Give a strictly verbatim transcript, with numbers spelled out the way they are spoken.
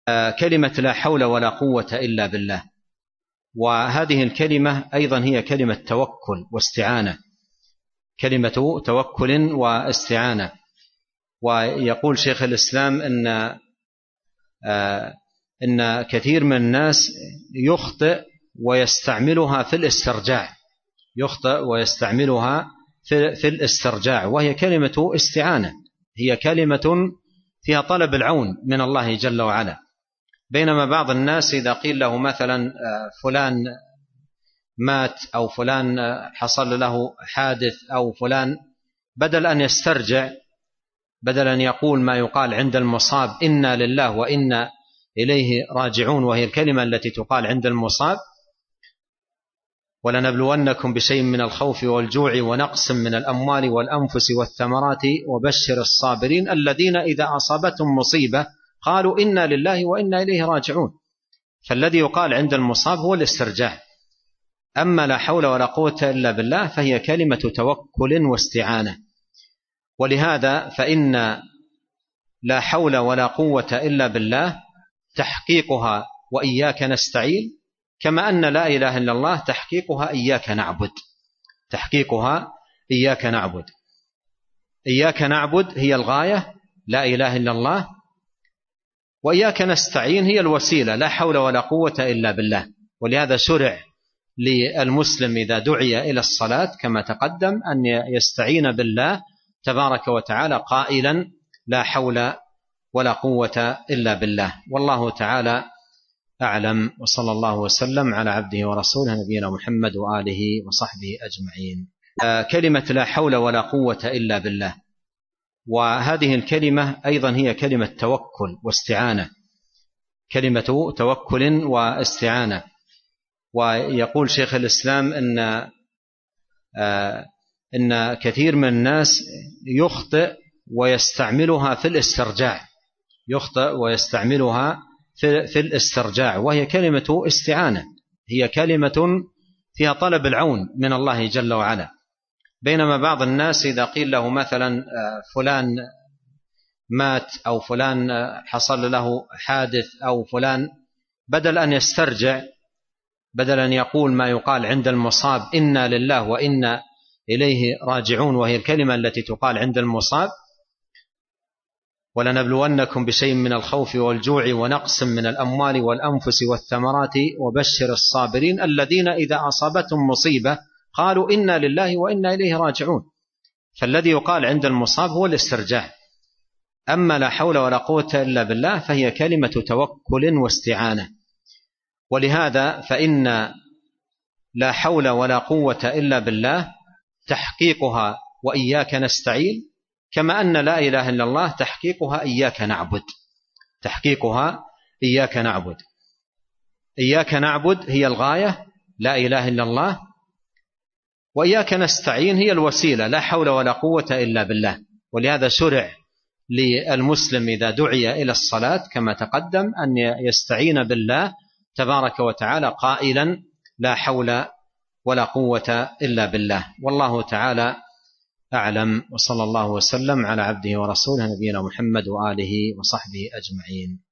كلمة لا حول ولا قوة إلا بالله، وهذه الكلمة أيضا هي كلمة توكل واستعانة، كلمة توكل واستعانة. ويقول شيخ الإسلام إن إن كثير من الناس يخطئ ويستعملها في الاسترجاع، يخطئ ويستعملها في الاسترجاع، وهي كلمة استعانة، هي كلمة فيها طلب العون من الله جل وعلا. بينما بعض الناس إذا قيل له مثلا فلان مات أو فلان حصل له حادث أو فلان، بدل أن يسترجع، بدل أن يقول ما يقال عند المصاب إنا لله وإنا إليه راجعون، وهي الكلمة التي تقال عند المصاب، ولنبلونكم بشيء من الخوف والجوع ونقص من الأموال والأنفس والثمرات وبشر الصابرين الذين إذا أصابتهم مصيبة قالوا إنا لله وإنا إليه راجعون. فالذي يقال عند المصاب هو الاسترجاع. أما لا حول ولا قوة إلا بالله فهي كلمة توكل واستعانة. ولهذا فإن لا حول ولا قوة إلا بالله تحقيقها وإياك نستعين، كما أن لا إله إلا الله تحقيقها إياك نعبد، تحقيقها إياك نعبد. إياك نعبد هي الغاية، لا إله إلا الله، وإياك نستعين هي الوسيلة، لا حول ولا قوة إلا بالله. ولهذا شرع للمسلم إذا دعي إلى الصلاة كما تقدم أن يستعين بالله تبارك وتعالى قائلا لا حول ولا قوة إلا بالله. والله تعالى أعلم، وصلى الله وسلم على عبده ورسوله نبينا محمد وآله وصحبه أجمعين. كلمة لا حول ولا قوة إلا بالله، وهذه الكلمة أيضا هي كلمة توكل واستعانة، كلمة توكل واستعانة. ويقول شيخ الإسلام إن إن كثير من الناس يخطئ ويستعملها في الاسترجاع، يخطئ ويستعملها في الاسترجاع، وهي كلمة استعانة، هي كلمة فيها طلب العون من الله جل وعلا. بينما بعض الناس إذا قيل له مثلا فلان مات أو فلان حصل له حادث أو فلان، بدل أن يسترجع، بدل أن يقول ما يقال عند المصاب إنا لله وإنا إليه راجعون، وهي الكلمة التي تقال عند المصاب، ولنبلونكم بشيء من الخوف والجوع ونقص من الأموال والأنفس والثمرات وبشر الصابرين الذين إذا أصابتهم مصيبة قالوا إنا لله وإنا إليه راجعون. فالذي يقال عند المصاب هو الاسترجاع. أما لا حول ولا قوة إلا بالله فهي كلمة توكل واستعانة. ولهذا فإن لا حول ولا قوة إلا بالله تحقيقها وإياك نستعين، كما أن لا إله إلا الله تحقيقها إياك نعبد، تحقيقها إياك نعبد. إياك نعبد هي الغاية، لا إله إلا الله، وإياك نستعين هي الوسيلة، لا حول ولا قوة إلا بالله. ولهذا شرع للمسلم إذا دعي إلى الصلاة كما تقدم أن يستعين بالله تبارك وتعالى قائلا لا حول ولا قوة إلا بالله. والله تعالى أعلم، وصلى الله وسلم على عبده ورسوله نبينا محمد وآله وصحبه أجمعين.